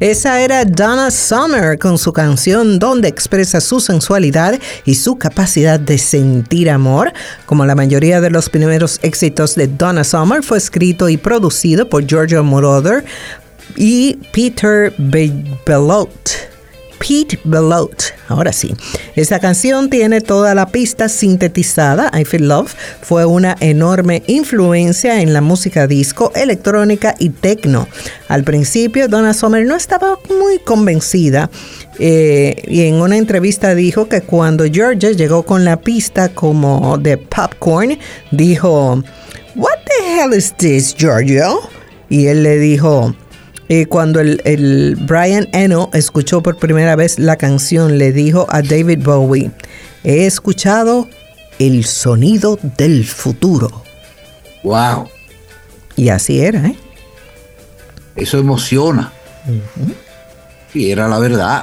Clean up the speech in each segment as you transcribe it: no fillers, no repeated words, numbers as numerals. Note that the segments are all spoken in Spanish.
Esa era Donna Summer con su canción donde expresa su sensualidad y su capacidad de sentir amor. Como la mayoría de los primeros éxitos de Donna Summer, fue escrito y producido por Giorgio Moroder y Peter Belot. Pete Belot. Ahora sí. Esta canción tiene toda la pista sintetizada. I Feel Love fue una enorme influencia en la música disco, electrónica y techno. Al principio, Donna Summer no estaba muy convencida y en una entrevista dijo que cuando Georgia llegó con la pista como de Popcorn, dijo, "What the hell is this, Giorgio?" Y él le dijo... cuando el Brian Eno escuchó por primera vez la canción, le dijo a David Bowie, "He escuchado el sonido del futuro." ¡Wow! Y así era, ¿eh? Eso emociona. Uh-huh. Y era la verdad.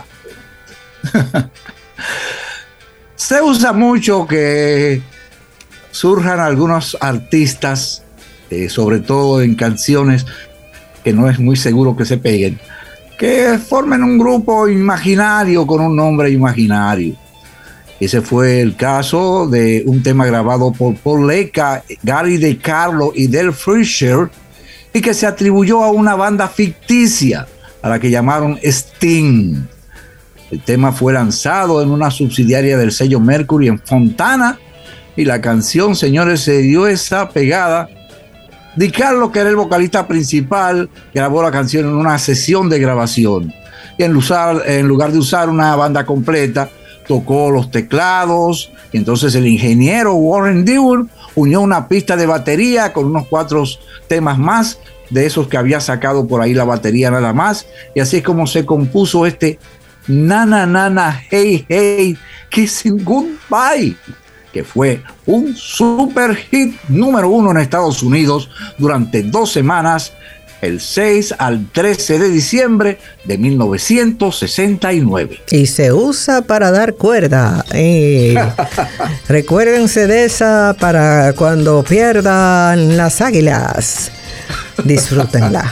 Se usa mucho que surjan algunos artistas, sobre todo en canciones que no es muy seguro que se peguen, que formen un grupo imaginario con un nombre imaginario. Ese fue el caso de un tema grabado por Paul Lecca, Gary DeCarlo y Del Fisher, y que se atribuyó a una banda ficticia a la que llamaron Sting. El tema fue lanzado en una subsidiaria del sello Mercury en Fontana, y la canción, señores, se dio esa pegada. DiCarlo, que era el vocalista principal, grabó la canción en una sesión de grabación. Y en lugar de usar una banda completa, tocó los teclados. Y entonces el ingeniero Warren Dewar unió una pista de batería con unos 4 temas más, de esos que había sacado por ahí la batería nada más. Y así es como se compuso este Na Na Na Na Hey Hey Kissing Goodbye, que fue un super hit número 1 en Estados Unidos durante 2 semanas, el 6 al 13 de diciembre de 1969. Y se usa para dar cuerda. Recuérdense de esa para cuando pierdan las Águilas. Disfrútenla.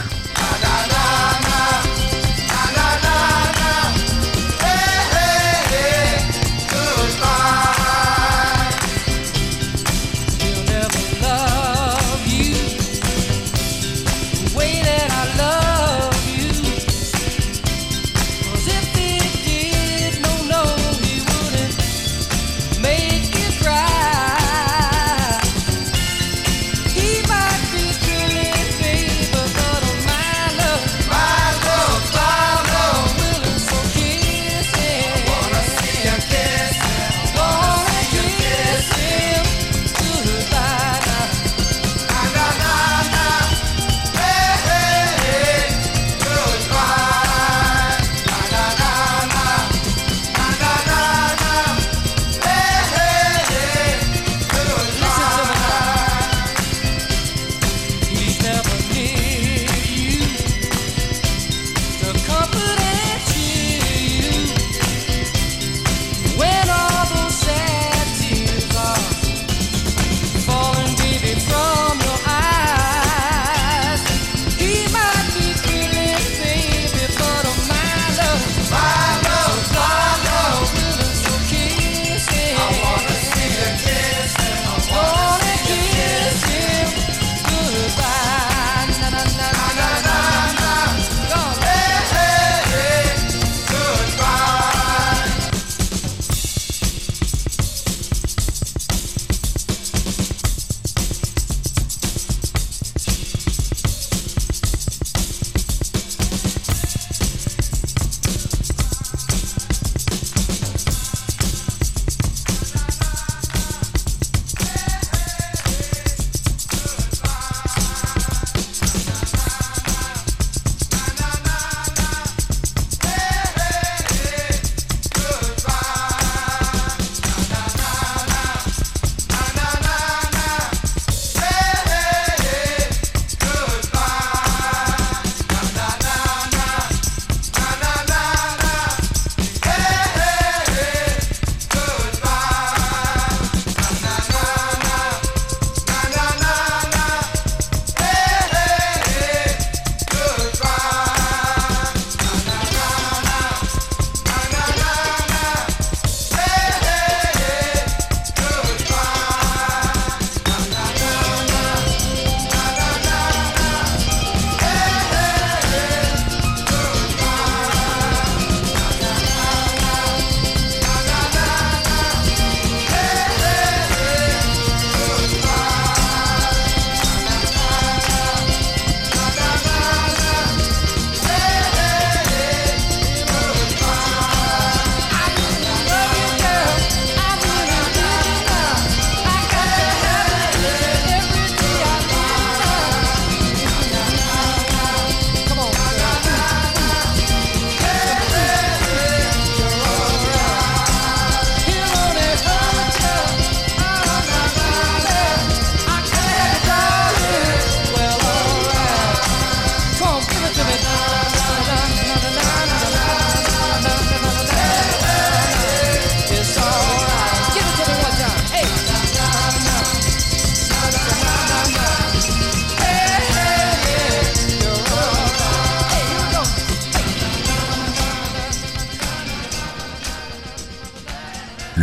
He might be good, baby, but my love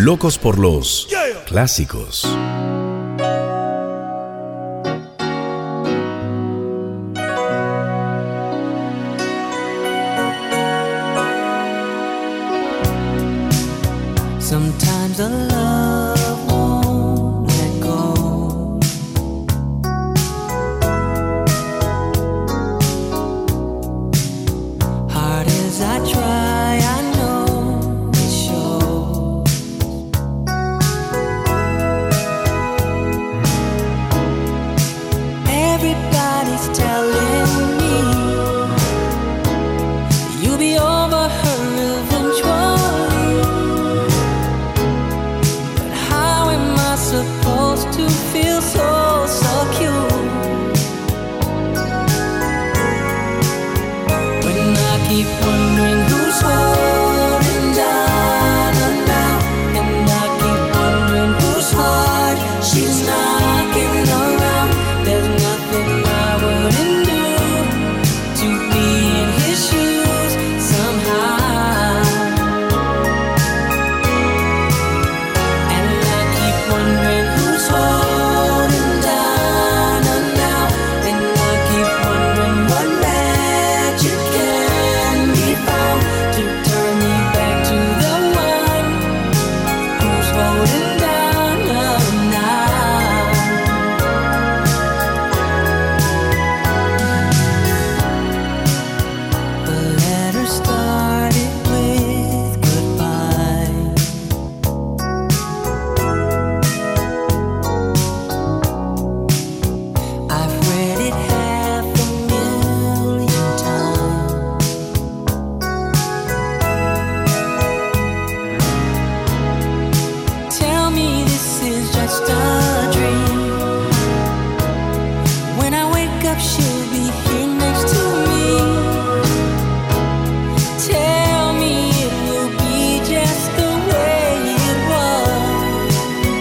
Locos por los clásicos. Sometimes the love won't let go. Hard as I try, I know it shows. Everybody's telling me you'll be over her eventually. Supposed to feel so secure when I keep wondering who's holding down now, and I keep wondering whose heart she's knocking around. There's nothing I wouldn't do to be in his shoes somehow. Wondering who's holding down now, and I keep wondering what magic can be found to turn me back to the one who's holding down now. The letter started with goodbye. I've read it 500,000 times. Tell me this is just a dream. When I wake up, she'll be here next to me. Tell me it will be just the way it was.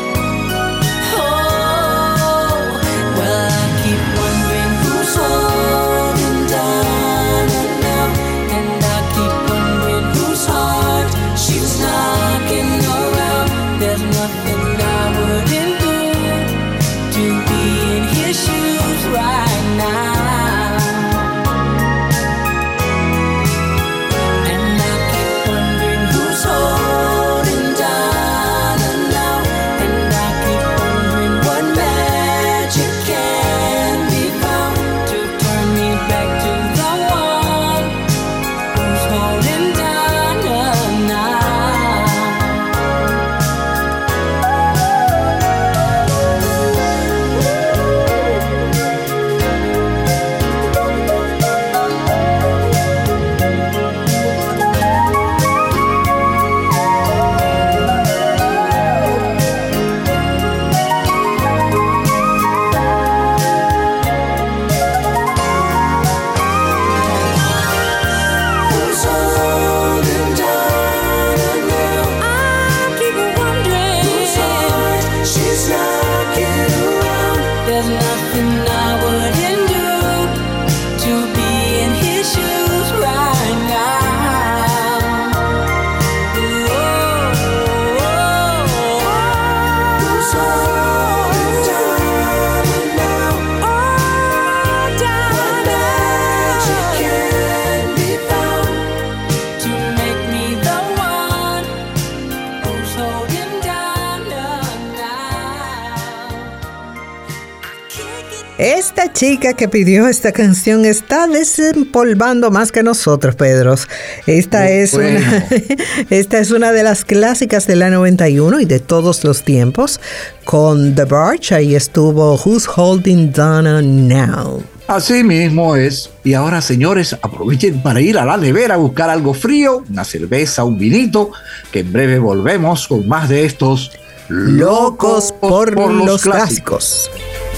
Oh, well, I keep wondering who's holding down now, and I keep wondering whose heart she's knocking around. There's nothing I wouldn't do to be in his shoes right now. And I keep wondering who's holding down now, and I keep wondering what magic can be found to turn me back to the one who's holding down now. Who's holding down now? I keep wondering whose heart she's knocking around. There's nothing I wouldn't do to be in his shoes right now. Who's holding down now? Oh, down. What magic can be found to make me the one who's holding down now? Esta chica que pidió esta canción está desempolvando más que nosotros, Pedro. Esta es una de las clásicas de la 91 y de todos los tiempos. Con The Barge, ahí estuvo Who's Holding Donna Now. Así mismo es. Y ahora, señores, aprovechen para ir a la nevera a buscar algo frío, una cerveza, un vinito, que en breve volvemos con más de estos Locos por los clásicos.